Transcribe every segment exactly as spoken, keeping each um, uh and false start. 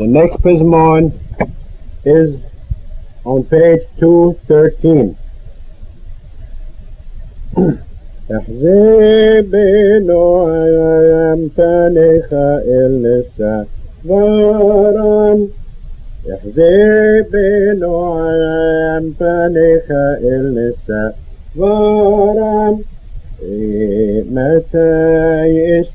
The next Pismon is on page two thirteen. احزبنو يمتنخ إلسا ورم احزبنو يمتنخ إلسا ورم متى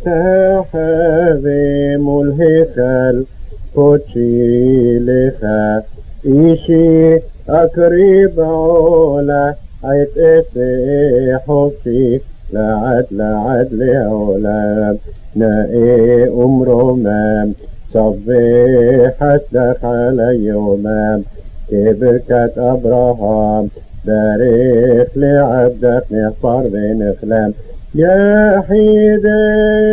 يستحذي ملهخ كوتشي لخا إيشي أقرب علا عيت إسي حوشي لعد لعد لعلا نائي أمرمام صبي حسدك على يومام كبركة أبراهام بارك لعبدك نخبر بنخلام يا حيدي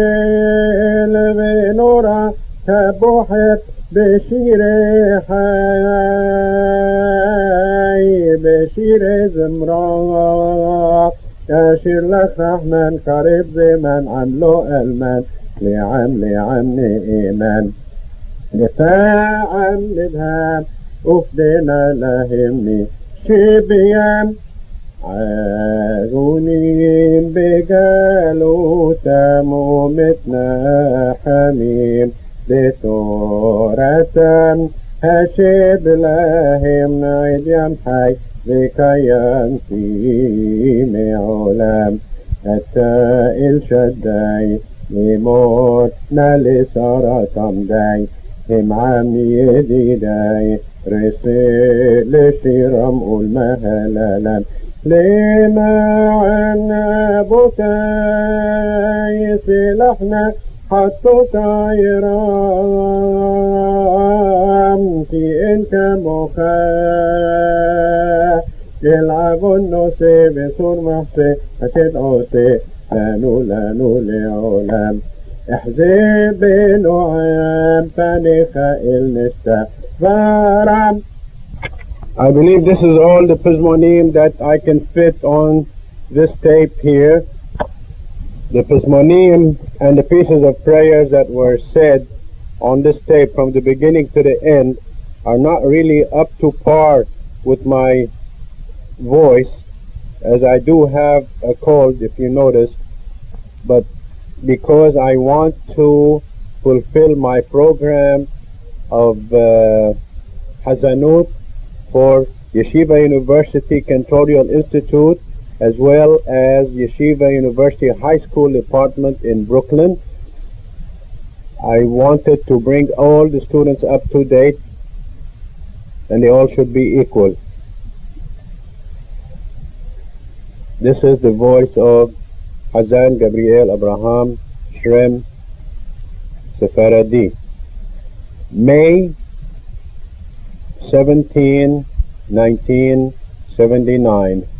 بنورا تبوحت بشير حي بشير زمرا أشير لك رحمن قريب زمان عملو ألمان لعم لعم إيمان لفاعم لبهام أفدنا لهمني شبيان عاغونين بقالوا تمومتنا حميم بتورة هشب لهم نعيد يمحي بكيان في معلم التائل شداي يموتنا لسارة تمداي هم عم يديداي رسل شرم المهللا لما عنا بكاي سلحنا حطوا طايرام في إنك مخا يلعبوا النوسي بسور محسي أشد عوسي لانو لانو لعلام احزب بنعام فنخا النساء فرام. I believe this is all the Pismonim that I can fit on this tape here. The Pismonim and the pieces of prayers that were said on this tape from the beginning to the end are not really up to par with my voice, as I do have a cold, if you notice, but because I want to fulfill my program of uh, Hazanut for Yeshiva University Cantorial Institute, as well as Yeshiva University High School Department in Brooklyn. I wanted to bring all the students up to date, and they all should be equal. This is the voice of Hazan Gabriel Abraham Shrem Sefaradi. May seventeenth, nineteen seventy-nine.